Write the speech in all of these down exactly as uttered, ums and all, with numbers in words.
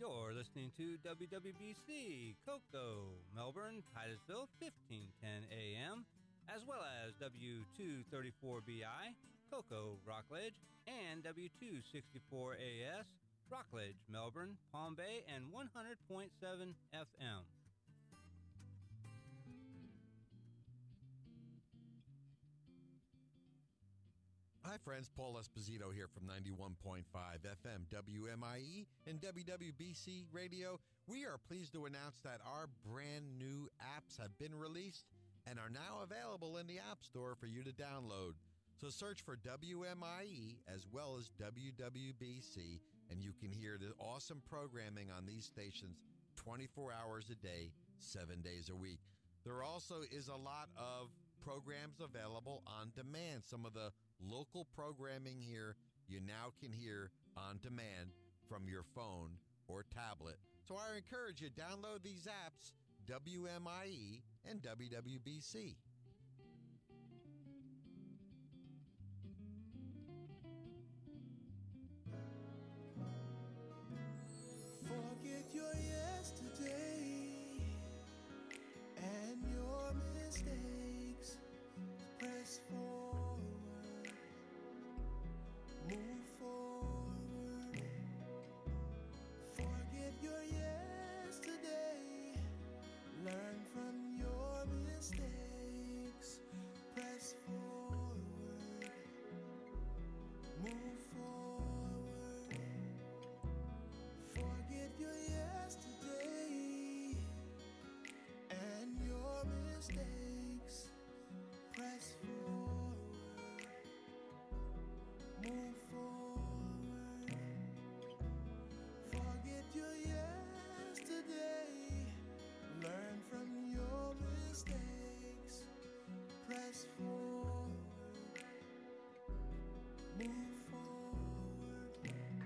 You're listening to W W B C, Cocoa, Melbourne, Titusville, fifteen ten A M, as well as W two thirty-four B I, Cocoa, Rockledge, and W two sixty-four A S, Rockledge, Melbourne, Palm Bay, and one hundred point seven F M. Hi friends, Paul Esposito here from ninety-one point five F M W M I E and W W B C Radio. We are pleased to announce that our brand new apps have been released and are now available in the App Store for you to download. So search for W M I E as well as W W B C, and you can hear the awesome programming on these stations twenty-four hours a day, seven days a week. There also is a lot of programs available on demand. Some of the local programming here you now can hear on demand from your phone or tablet. So I encourage you, download these apps, W M I E and W W B C. Forget your yesterday and your mistakes. Press forward, move forward. Forget your yesterday, learn from your mistakes. Press forward, move forward. Forget your yesterday and your mistakes. Press forward, move forward. Forget your yesterday, learn from your mistakes. Press forward, move forward.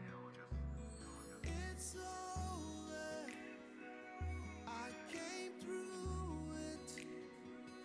It's over, I came through it.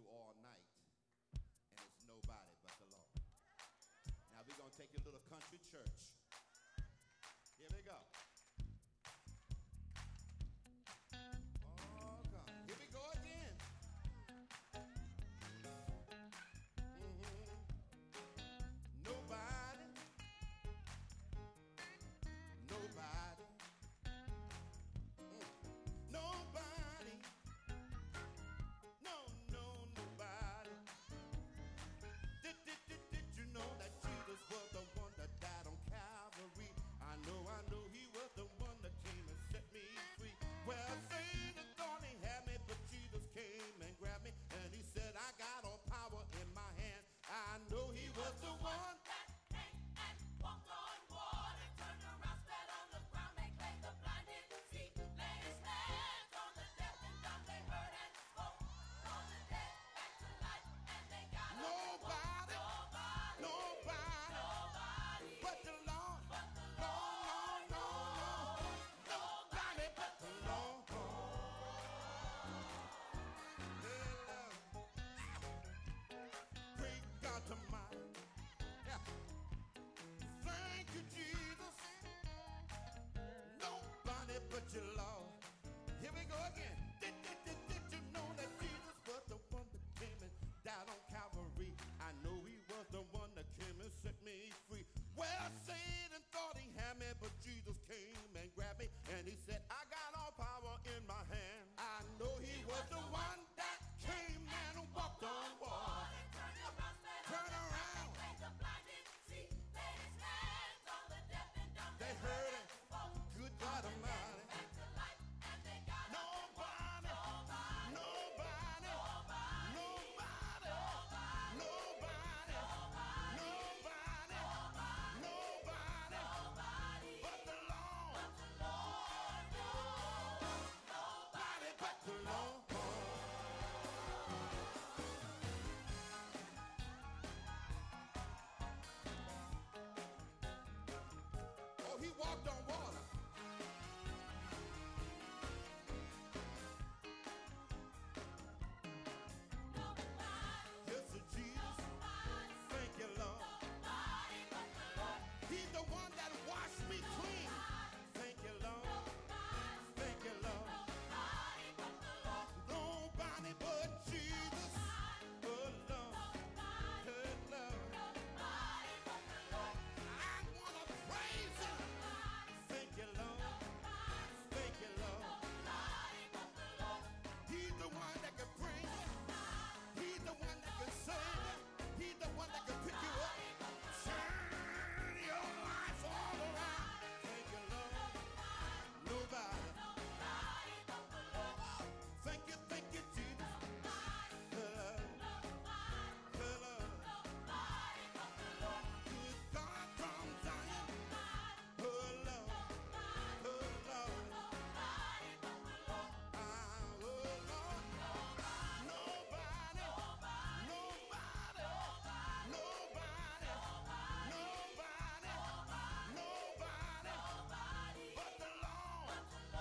all night, and it's nobody but the Lord. Now we're going to take a little country church. Here we go. Oh, God. Here we go again. Mhm. Nobody, nobody, mm, nobody, no, no, nobody. Did, did, did, did you know that Jesus was the one that died on Calvary? I know, I know he was the one that came and set me free. Well, Satan thought he had me, but Jesus came and grabbed me, and he said, I got all power in my hand. I know he was the one. Nobody, nobody, but the Lord. No, no, no, no. Nobody but the Lord. Great God Almighty. Yeah. Thank you, Jesus. Nobody but your Lord. Here we go again. Did, did, did, did you know that Jesus was the one that came and died on Calvary? I know he was the one that came and set me free. Well, Satan thought he had me, but Jesus came and grabbed me, and he said, I got all power in my hand. I know he was the one that came and walked on water. Turn around. They heard it. Good God Almighty. Nobody, nobody, nobody, nobody, nobody, nobody, but the Lord. Nobody but the Lord. Oh, he walked on water. Yes, sir, Jesus. Thank you, Lord. He's the one that washed me clean. Thank you, Lord. Thank you, Lord. Nobody but Jesus. Good Lord. Good Lord. I want to praise him. Thank you, Lord. Thank you, Lord. He's the one that can bring you. He's the one that can save you. He's the one that can pick you up. Turn your life all around. Thank you, Lord. Nobody. Thank you, thank you, Jesus. Hello. Hello. Good God from Zion. Hello. Hello. Ah, oh, Lord. Nobody. Nobody. Nobody. Nobody. Nobody. But the Lord.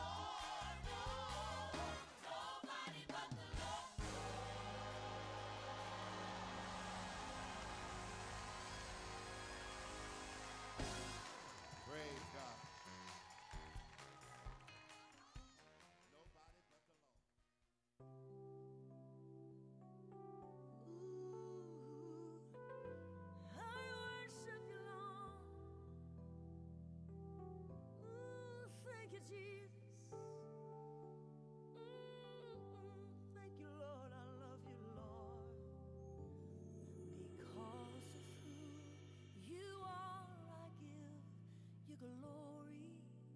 Praise God. Nobody but the Lord. I worship you, Lord. Ooh, thank you, Jesus. Mm, thank you, Lord. I love you, Lord. Because of who you are, I give you glory.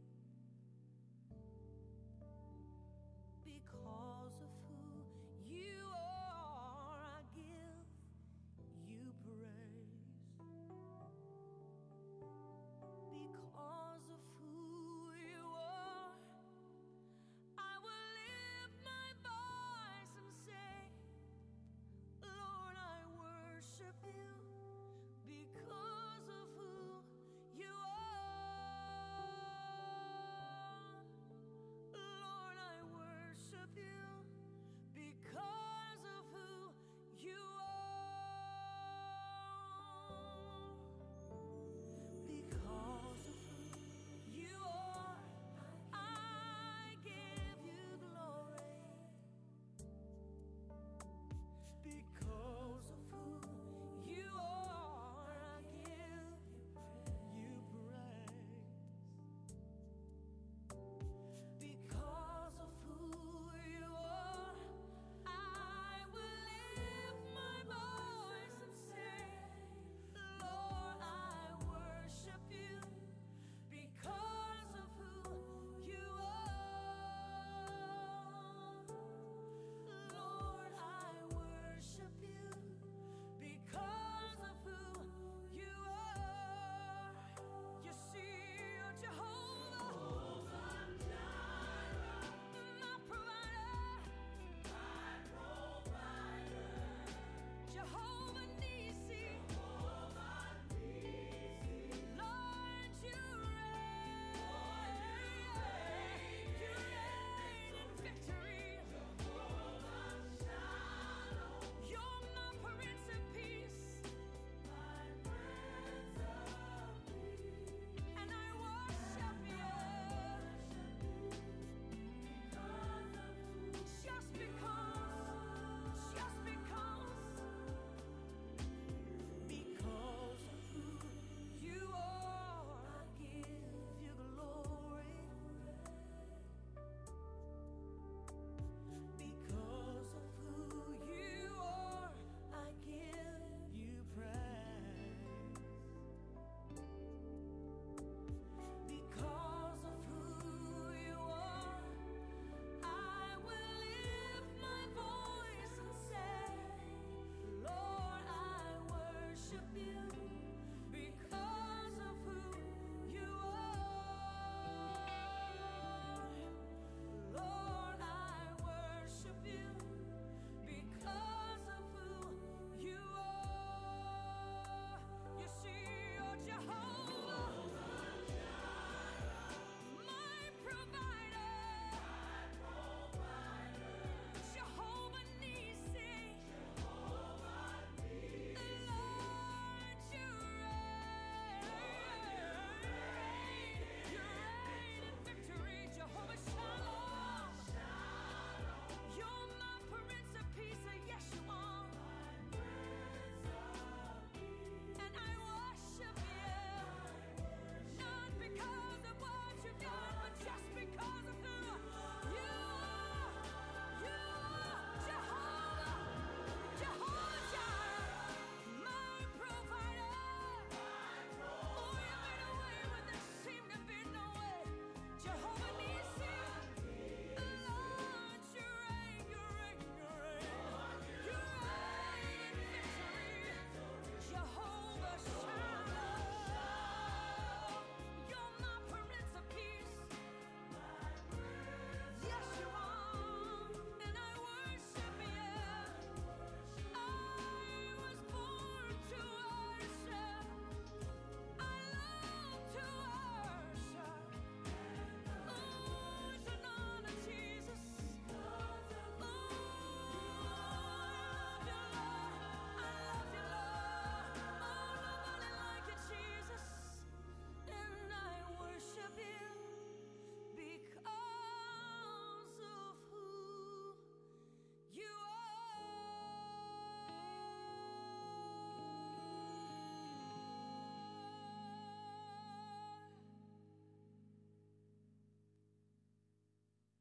Because of who you are, I give you praise. Because of who you are,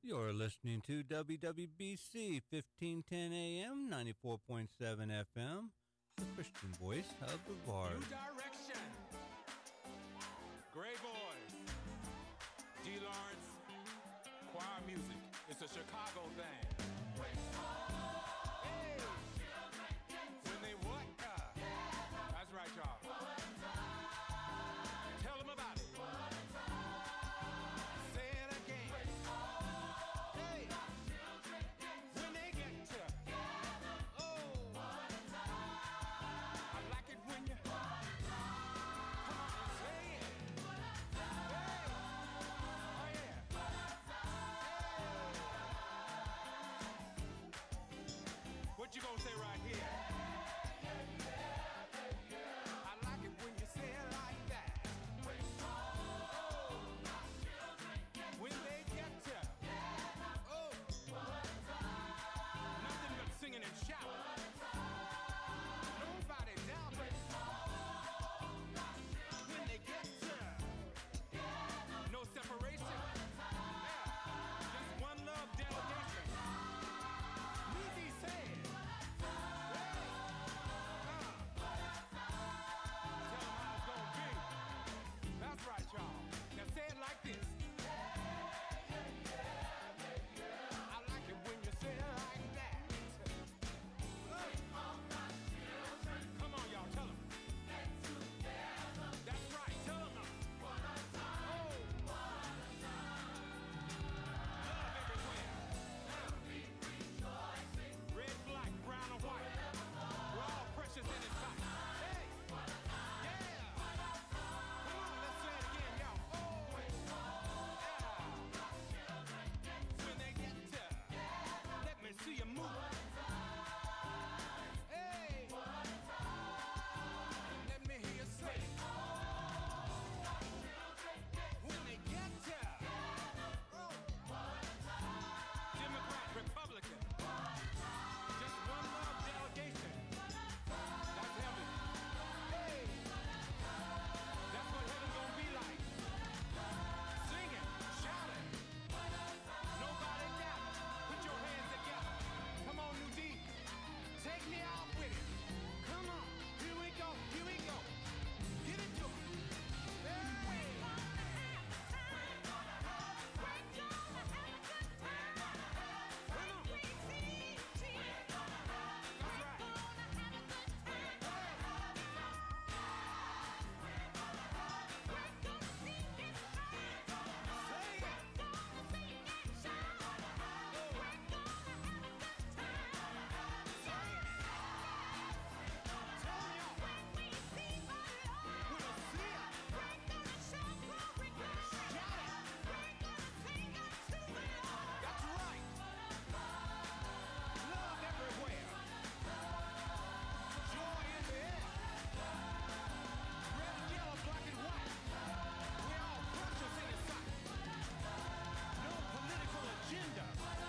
You're listening to W W B C fifteen ten A M, ninety-four point seven F M, the Christian voice of the Bard. New Direction. Gray Boys. D. Lawrence. Choir music. It's a Chicago thing. Hey. When they what? Uh, that's right, y'all. Tell them about it. Say it again. Hey. When they get to. Oh. I like it when you. Come on, say it. Hey. Oh, yeah. What you gonna say right here? I like it when you say it like that. Oh, when they get to, oh, nothing but singing and shouting. Nobody down it. When they get to, no separation. Yeah, just one love delegation. Need be said. That's right, y'all. Now say it like this. I like it when you say it like that. Come on, y'all, tell them. That's right, tell them now. Oh. Love everywhere. Red, black, brown, or white. We're all precious in His sight. Hey. Yeah. Come on, let's say it again, y'all. Oh, yeah. When they get to, let me see you move. Hey, let me hear you say it. When they get to, oh, Democrat, Republican, just one love delegation. That's heaven. Hey. That's what heaven gonna be like. Singing, shouting. Nobody down. Put your hands together. Come on, New D. Take me out with it. Come on. Here we go. Here we go. Give it to 'em. Hey. Come on. That's right. Say it. That's right. Love everywhere. Joy in the air. Red, yellow, black, and white. We're all precious in His sight. No political agenda.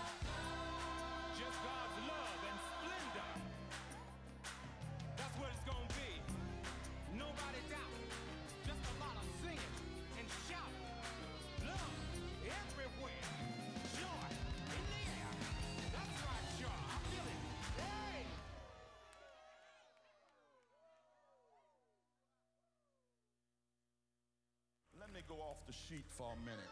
Just God's love and splendor. That's what it's gonna be. Nobody down. Just a lot of singing and shouting. Love everywhere. Joy in the air. That's right, y'all. I feel it. Hey! Let me go off the sheet for a minute.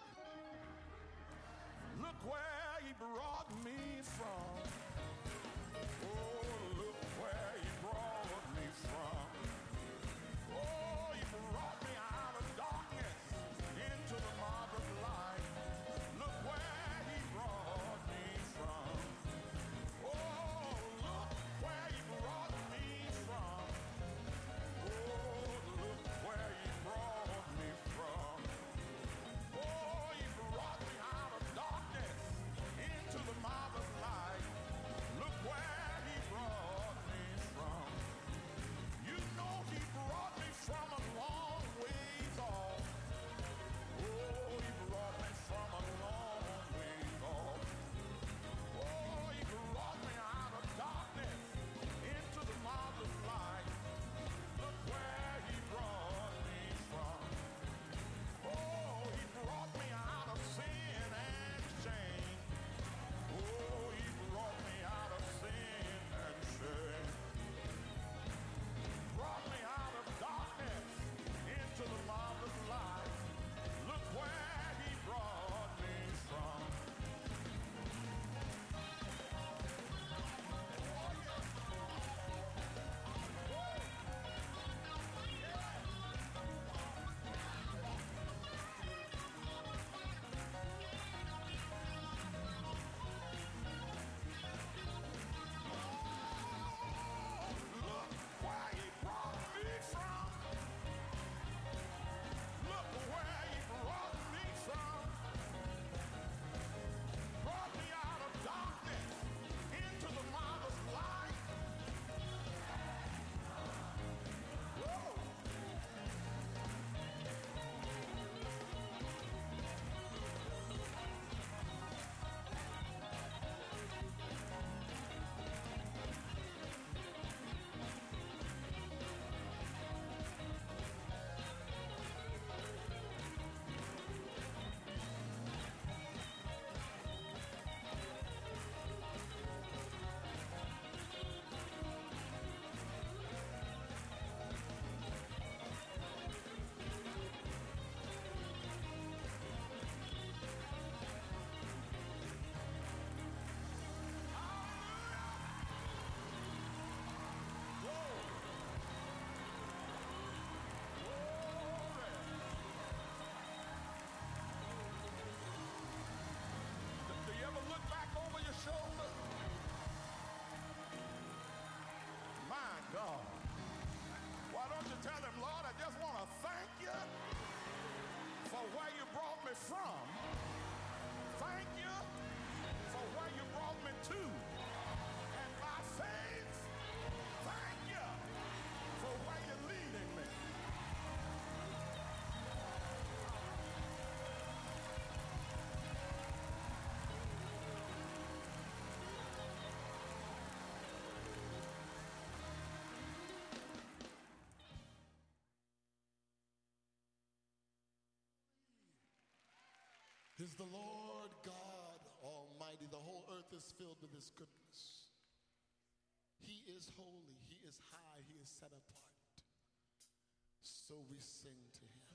Look where He brought me from. Oh, look where He brought me from. Oh, He brought me out of darkness into the marvelous light. Look where He brought me from. Oh, look where He brought me from. Oh, look where He brought me from. Oh, He brought me out of darkness into the marvelous light. Look where He brought me from. You know He brought me from a long from. Thank you for where you brought me to. And by faith, thank you for where you're leading me. Is the Lord God Almighty. The whole earth is filled with his goodness. He is holy, he is high, he is set apart. So we sing to him.